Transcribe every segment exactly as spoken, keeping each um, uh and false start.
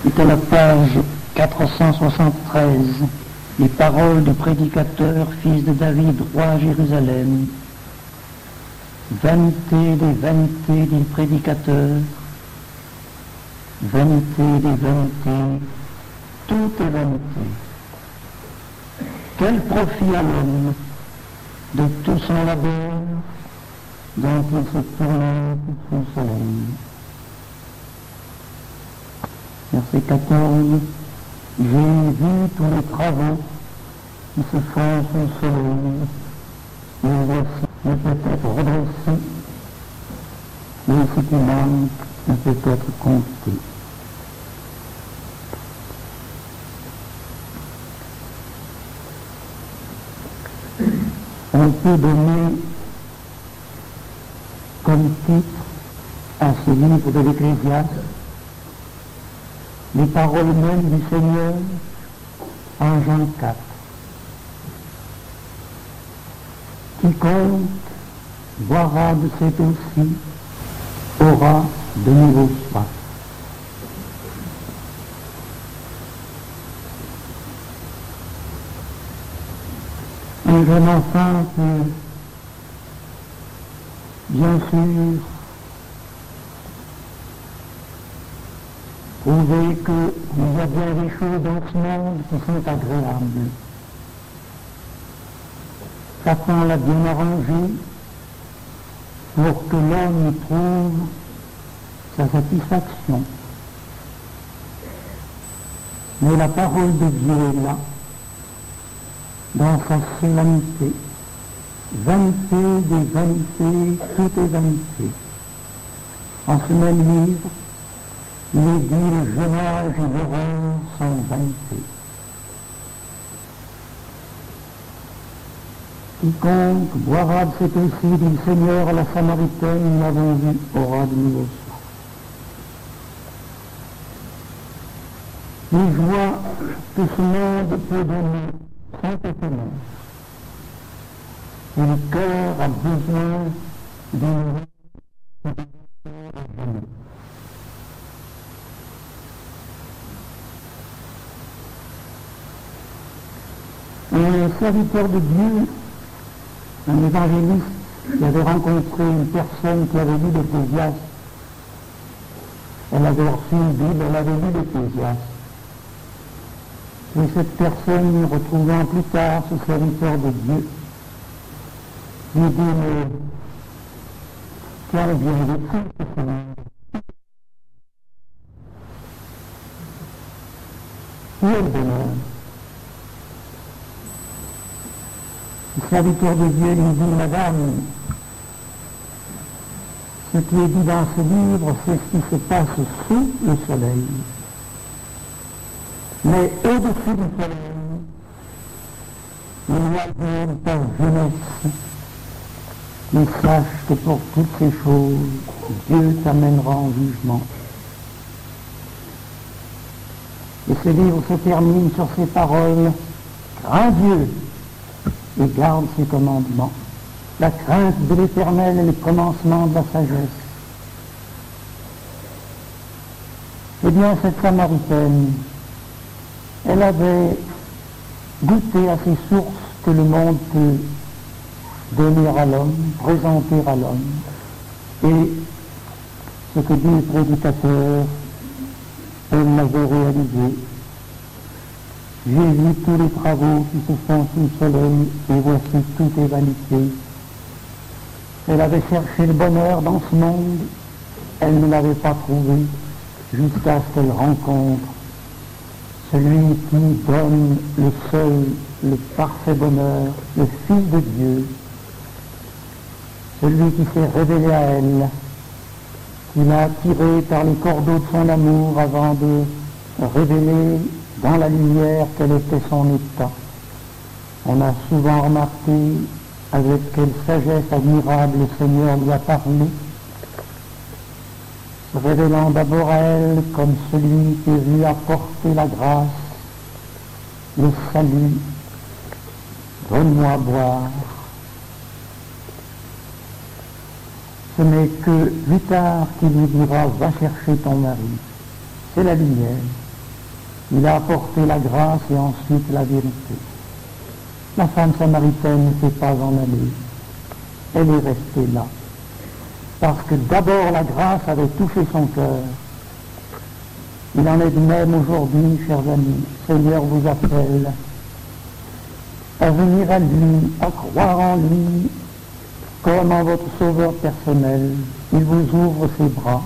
est à la page quatre cent soixante-treize, les paroles du prédicateur, fils de David, roi à Jérusalem. Vanité des vanités du prédicateur, vanité des vanités, tout est vanité. Quel profit à l'homme de tout son labeur dont il se tourmente sous le soleil. Verset quatorze. J'ai vu tous les travaux qui se font sous le soleil, et voici ne peut être redressé, mais ce qui manque ne peut être compté. On peut donner comme titre à ce livre de l'Ecclésiaste les paroles mêmes du Seigneur en Jean quatre. Quiconque boira de cette eau-ci aura de nouveau soif. Un jeune enfant peut, bien sûr, prouver qu'il y a bien des choses dans ce monde qui sont agréables. Satan l'a bien arrangé pour que l'homme y trouve sa satisfaction. Mais la parole de Dieu est là, dans sa solennité. Vanité des vanités, tout est vanité. En ce même livre, il est dit le jeune âge et l'horreur sont vanité. Quiconque boira de cette eau-ci, dit le Seigneur à la Samaritaine, nous l'avons vu, aura de nouveau soif. Les joies que ce monde peut donner sont étonnantes. Et le cœur a besoin d'une un serviteur de Dieu, un évangéliste qui avait rencontré une personne qui avait lu l'Ecclésiaste. Elle avait reçu une Bible, elle avait lu l'Ecclésiaste. Et cette personne, retrouvant plus tard ce serviteur de Dieu, lui dit, mais quel bien de fou que ce monde. Où est le bonheur? Le serviteur de Dieu lui dit, madame, ce qui est dit dans ce livre, c'est ce qui se passe sous le soleil. Mais au-dessus du soleil, il y a de ta jeunesse, mais sache que pour toutes ces choses, Dieu t'amènera en jugement. Et ce livre se termine sur ces paroles, grand Dieu, et garde ses commandements. La crainte de l'Éternel est le commencement de la sagesse. Eh bien, cette Samaritaine, elle avait goûté à ces sources que le monde peut donner à l'homme, présenter à l'homme. Et ce que dit le prédicateur, elle l'avait réalisé. J'ai vu tous les travaux qui se font sous le soleil, et voici tout est vanité. Elle avait cherché le bonheur dans ce monde, elle ne l'avait pas trouvé, jusqu'à ce qu'elle rencontre celui qui donne le seul, le parfait bonheur, le Fils de Dieu, celui qui s'est révélé à elle, qui l'a attirée par les cordeaux de son amour avant de révéler dans la lumière quel était son état. On a souvent remarqué avec quelle sagesse admirable le Seigneur lui a parlé, se révélant d'abord à elle comme celui qui lui a apporté la grâce, le salut. Donne-moi à boire. Ce n'est que plus tard qu'il lui dira, va chercher ton mari. C'est la lumière. Il a apporté la grâce et ensuite la vérité. La femme samaritaine ne s'est pas en aller. Elle est restée là. Parce que d'abord la grâce avait touché son cœur. Il en est de même aujourd'hui, chers amis. Seigneur vous appelle à venir à lui, à croire en lui, comme en votre sauveur personnel. Il vous ouvre ses bras.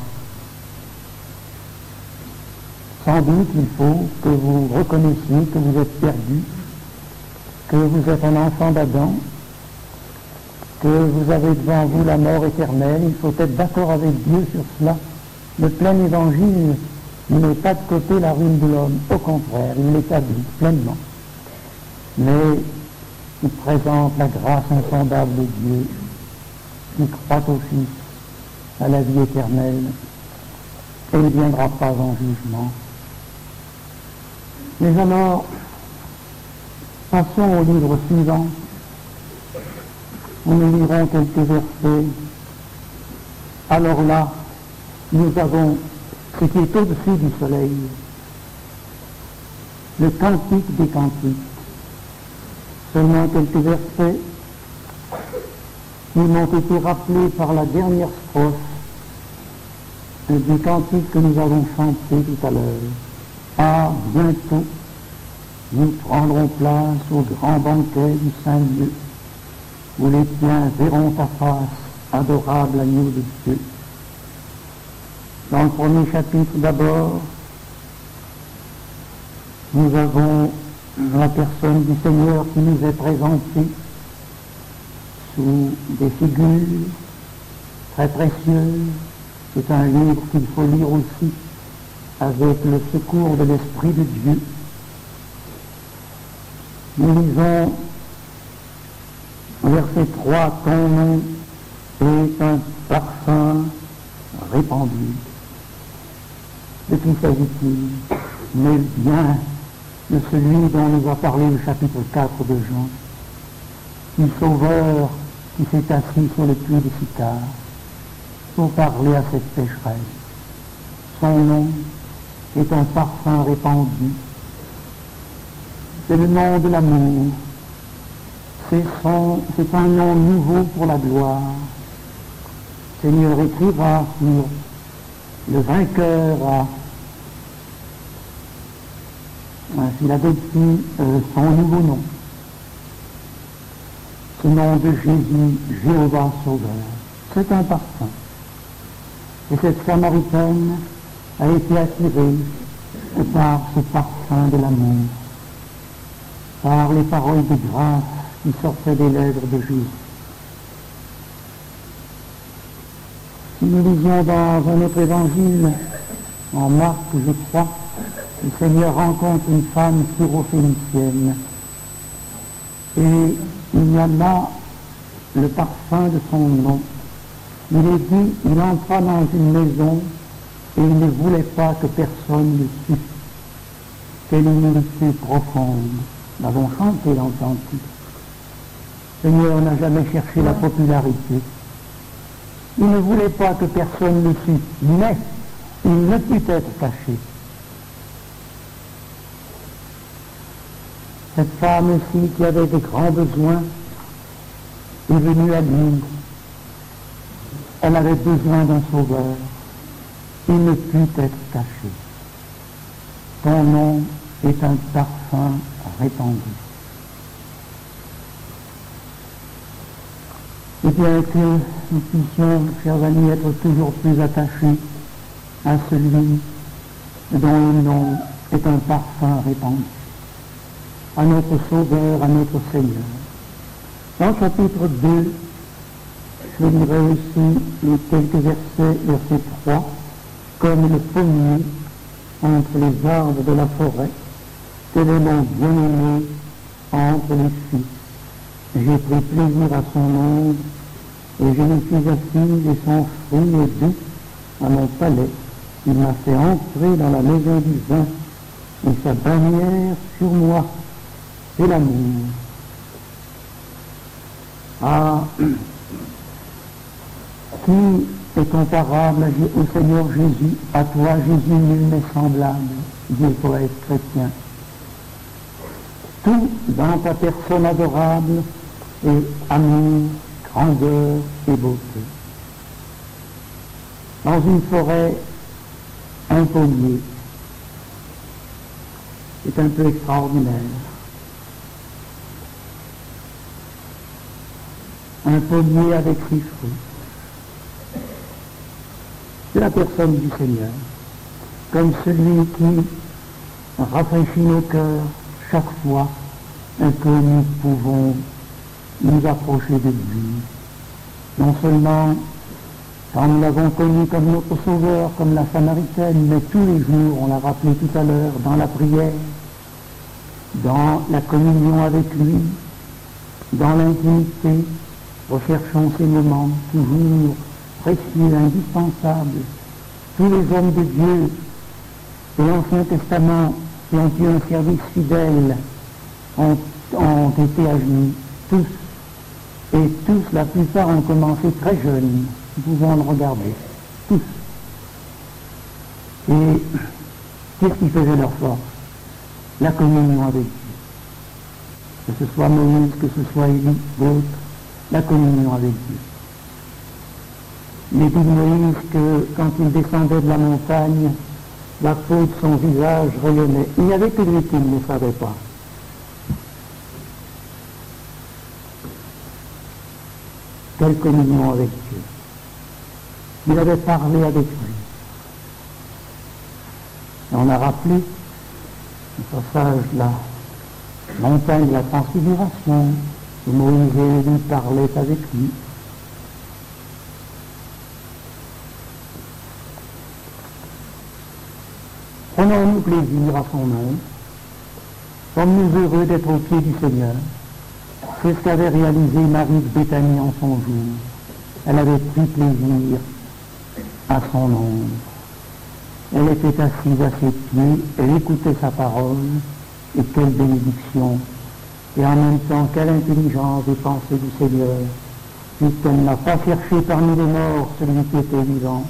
Sans doute il faut que vous reconnaissiez que vous êtes perdu, que vous êtes un enfant d'Adam, que vous avez devant vous la mort éternelle. Il faut être d'accord avec Dieu sur cela. Le plein évangile ne met pas de côté la ruine de l'homme. Au contraire, il l'établit pleinement. Mais il présente la grâce insondable de Dieu qui croit au Fils à la vie éternelle et il ne viendra pas en jugement. Mais alors, passons au livre suivant, où nous lirons quelques versets. Alors là, nous avons ce qui est au-dessus du soleil, le cantique des cantiques. Seulement quelques versets qui m'ont été rappelés par la dernière strophe du cantique que nous avons chanté tout à l'heure. Ah, bientôt, nous prendrons place au grand banquet du Saint-Lieu, où les tiens verront ta face, adorable agneau de Dieu. Dans le premier chapitre d'abord, nous avons la personne du Seigneur qui nous est présentée sous des figures très précieuses. C'est un livre qu'il faut lire aussi avec le secours de l'Esprit de Dieu. Nous lisons verset trois, ton nom est un parfum répandu. De qui s'agit-il? Mais bien de celui dont nous a parlé le chapitre quatre de Jean, du Sauveur qui s'est assis sur le puits de Sychar pour parler à cette pécheresse. Son nom est un parfum répandu. C'est le nom de l'amour. C'est, son, c'est un nom nouveau pour la gloire. Seigneur écrira sur le vainqueur à à Philadelphie euh, son nouveau nom. Ce nom de Jésus, Jéhovah Sauveur. C'est un parfum. Et cette Samaritaine a été attirée par ce parfum de l'amour, par les paroles de grâce qui sortaient des lèvres de Jésus. Si nous lisions dans un autre évangile, en Marc, je crois, le Seigneur rencontre une femme syrophénicienne et il y a là le parfum de son nom. Il est dit, il entra dans une maison et il ne voulait pas que personne le sût. Quelle humilité profonde. Nous l'avons chanté dans le cantique. Le Seigneur n'a jamais cherché la popularité. Il ne voulait pas que personne le sût, mais il ne put être caché. Cette femme aussi qui avait de grands besoins est venue à lui. Elle avait besoin d'un sauveur. Il ne put être caché. Ton nom est un parfum répandu. Et bien que nous puissions, chers amis, être toujours plus attachés à celui dont le nom est un parfum répandu, à notre Sauveur, à notre Seigneur. Dans le chapitre deux, je lirai aussi les quelques versets, verset trois, comme le pommier entre les arbres de la forêt, tel est mon bien-aimé entre les fils. J'ai pris plaisir à son ombre, et je me suis assise, et son fruit est doux à mon palais. Il m'a fait entrer dans la maison du vin, et sa bannière sur moi, c'est l'amour. Ah, qui est comparable au Seigneur Jésus? À toi, Jésus, nul n'est semblable. dit le poète chrétien. Tout dans ta personne adorable est amour, grandeur et beauté. Dans une forêt, un pommier. C'est un peu extraordinaire. Un pommier avec ses fruits. C'est la personne du Seigneur, comme celui qui rafraîchit nos cœurs chaque fois que nous pouvons nous approcher de lui. Non seulement quand nous l'avons connu comme notre Sauveur, comme la Samaritaine, mais tous les jours, on l'a rappelé tout à l'heure, dans la prière, dans la communion avec lui, dans l'intimité, recherchons ces moments toujours précieux, indispensables. Tous les hommes de Dieu de l'Ancien Testament qui ont eu un service fidèle ont, ont été à genoux, tous. Et tous, la plupart, ont commencé très jeunes. Nous pouvons le regarder, tous. Et qu'est-ce qui faisait leur force? La communion avec Dieu. Que ce soit Moïse, que ce soit Élie, d'autres, la communion avec Dieu. Il est dit de Moïse que quand il descendait de la montagne, la peau de son visage rayonnait. Il n'y avait que lui qui ne le savait pas. Quelle communion avec Dieu. Il avait parlé avec lui. Et on a rappelé le passage de la montagne de la transfiguration, où Moïse et Élie parlaient avec lui. Prenons-nous plaisir à son nom. Sommes-nous heureux d'être au pied du Seigneur? C'est ce qu'avait réalisé Marie de Béthanie en son jour. Elle avait pris plaisir à son ombre. Elle était assise à ses pieds, elle écoutait sa parole, et quelle bénédiction! Et en même temps, quelle intelligence des pensées du Seigneur, puisqu'elle n'a pas cherché parmi les morts celui qui était vivant.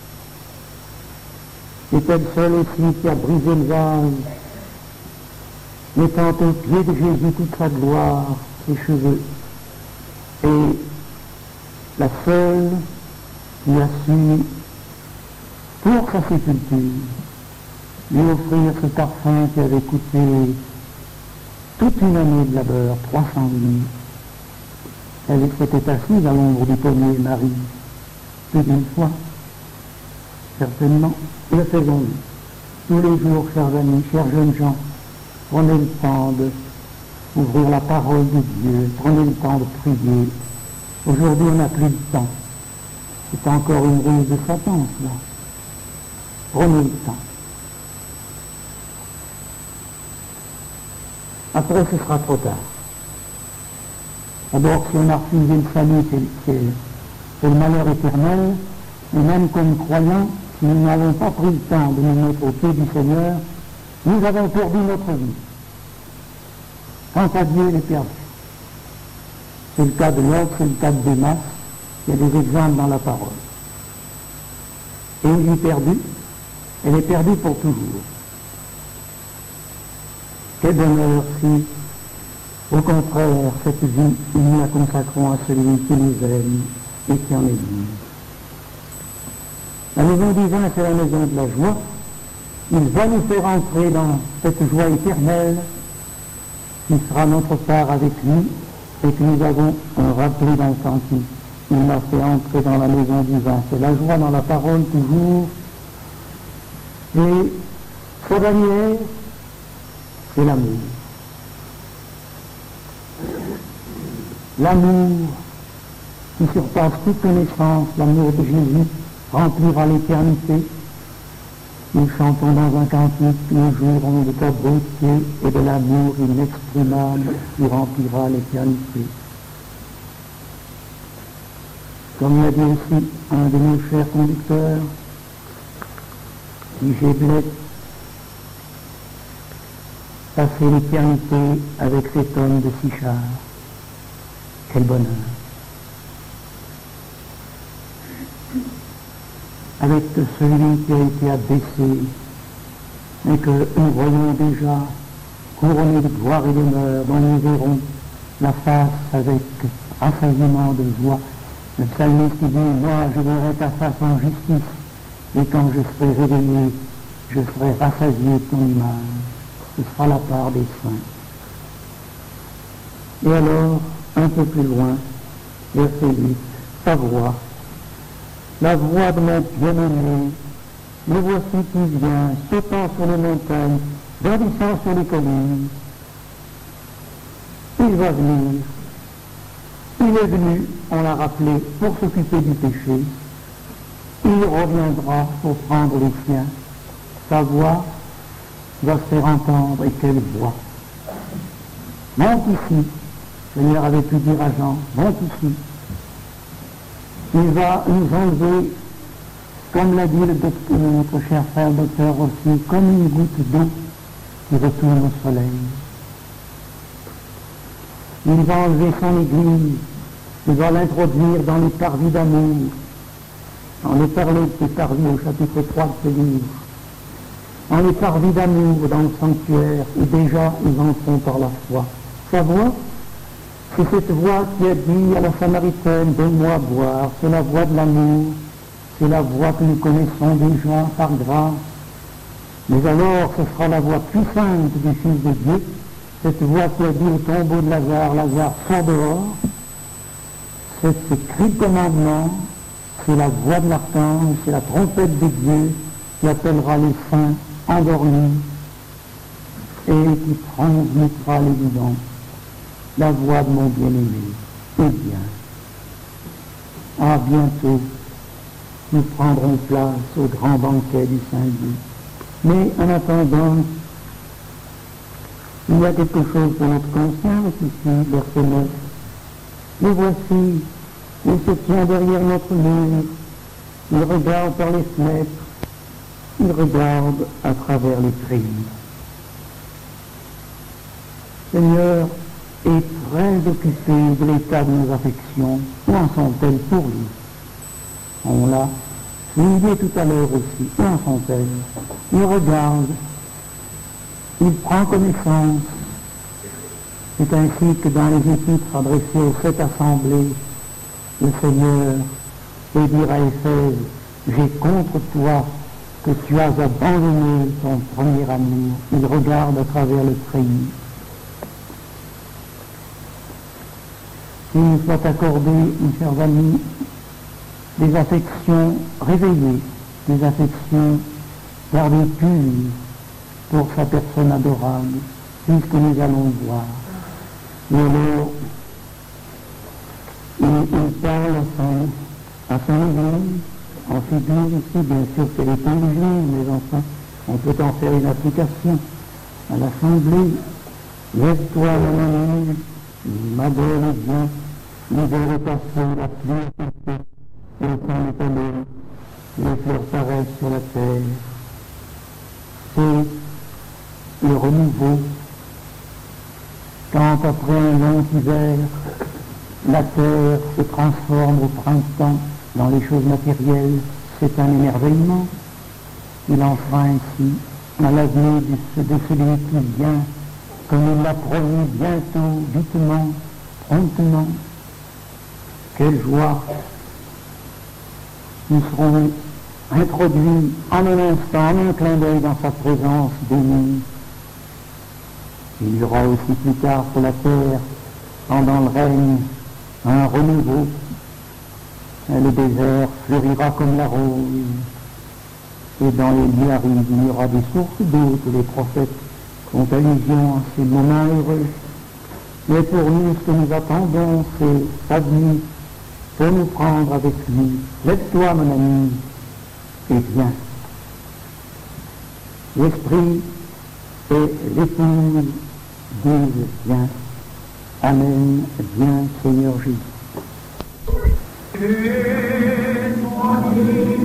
C'est elle seule aussi qui a brisé le vase, mettant au pied de Jésus toute sa gloire, ses cheveux. Et la seule qui a su, pour sa sépulture, lui offrir ce parfum qui avait coûté toute une année de labeur, trois cents louis. Elle s'était assise à l'ombre du pommier, Marie, plus d'une fois, certainement. Le faisons-nous. Tous les jours, chers amis, chers jeunes gens, prenez le temps d'ouvrir la parole de Dieu, prenez le temps de prier. Aujourd'hui, on n'a plus de temps. C'est encore une ruse de Satan, cela. Prenez le temps. Après, ce sera trop tard. D'abord, si on a refusé le salut, c'est, c'est, c'est le malheur éternel, et même comme croyants, si nous n'avons pas pris le temps de nous mettre au pied du Seigneur, nous avons perdu notre vie. Quant à Dieu, il est perdu. C'est le cas de l'autre, c'est le cas de Démas. Il y a des exemples dans la parole. Et une vie perdue, elle est perdue pour toujours. Quel bonheur si, au contraire, cette vie, nous la consacrons à celui qui nous aime et qui en est digne. La maison divine, c'est la maison de la joie. Il va nous faire entrer dans cette joie éternelle qui sera notre part avec lui et que nous avons rappelé dans le cantique. Il m'a fait entrer dans la maison divine. C'est la joie dans la parole toujours. Et sa bannière, c'est l'amour. L'amour qui surpasse toute connaissance, l'amour de Jésus, remplira l'éternité. Nous chantons dans un cantique, nous jouerons de ta beauté et de l'amour inexprimable qui remplira l'éternité. Comme l'a dit aussi un de nos chers conducteurs, qui j'ai passer l'éternité avec cet homme de Sichard. Quel bonheur! Avec celui qui a été abaissé mais que nous voyons déjà couronné de gloire et d'honneur, dont nous verrons la face avec rassasiement de joie. Le psalmiste dit, moi je verrai ta face en justice, et quand je serai réveillé, je serai rassasié de ton image. Ce sera la part des saints. Et alors, un peu plus loin, verset huit, sa voix, la voix de mon bien-aimé, le voici qui vient, sautant sur les montagnes, bondissant sur les collines. Il va venir. Il est venu, on l'a rappelé, pour s'occuper du péché. Il reviendra pour prendre les siens. Sa voix va se faire entendre, et quelle voix. Monte ici. Le Seigneur avait pu dire à Jean, monte ici. Il va nous enlever, comme l'a dit le docteur, notre cher frère docteur aussi, comme une goutte d'eau qui retourne au soleil. Il va enlever son Église, il va l'introduire dans les parvis d'amour. On est parlé de ces parvis au chapitre trois de ce livre. Dans les parvis d'amour, dans le sanctuaire, où déjà ils en sont par la foi. Sa voix, c'est cette voix qui a dit à la Samaritaine, donne-moi à boire, c'est la voix de l'amour, c'est la voix que nous connaissons déjà par grâce. Mais alors, ce sera la voix puissante du Fils de Dieu, cette voix qui a dit au tombeau de Lazare, Lazare, sors dehors. C'est ce cri de commandement, c'est la voix de l'archange, c'est la trompette de Dieu qui appellera les saints endormis et qui transmettra l'évidence. La voix de mon bien-aimé. Eh bien, à bientôt, nous prendrons place au grand banquet du Saint-Dieu. Mais en attendant, il y a quelque chose pour notre conscience ici, verset neuf. Le voici, il se tient derrière notre mur, il regarde par les fenêtres, il regarde à travers les treillis. Seigneur est très occupé de l'état de nos affections. Où en sont-elles pour lui? On l'a souligné tout à l'heure aussi. Où en sont-elles? Il regarde, il prend connaissance. C'est ainsi que dans les épîtres adressées aux sept assemblées, le Seigneur peut dire à Éphèse, j'ai contre toi que tu as abandonné ton premier amour. Il regarde à travers le treillis. Qu'il nous soit accordé, mes chers amis, des affections réveillées, des affections gardées pures pour sa personne adorable, puisque nous allons voir. Et alors, il, il parle à son, à son église, en figure ici, bien sûr qu'elle est une église, mais enfin, on peut en faire une application à l'assemblée. Lève-toi, mon ami, m'adore bien, l'hiver est passé, la pluie est passée, et le temps est allé, les fleurs paraissent sur la terre. C'est le renouveau. Quand après un long hiver, la terre se transforme au printemps dans les choses matérielles, c'est un émerveillement. Il en sera ainsi à l'avenir de, de celui qui vient, comme il l'a promis bientôt, vitement, promptement. Quelle joie! Nous serons introduits en un instant, en un clin d'œil dans sa présence bénie. Il y aura aussi plus tard sur la terre, pendant le règne, un renouveau. Le désert fleurira comme la rose. Et dans les lieux arides, il y aura des sources d'eau que les prophètes font allusion à ces moments heureux. Mais pour nous, ce que nous attendons, c'est sa venue pour nous prendre avec lui. Lève-toi, mon ami, et viens. L'Esprit et l'épouse disent viens. Amen. Viens, Seigneur Jésus.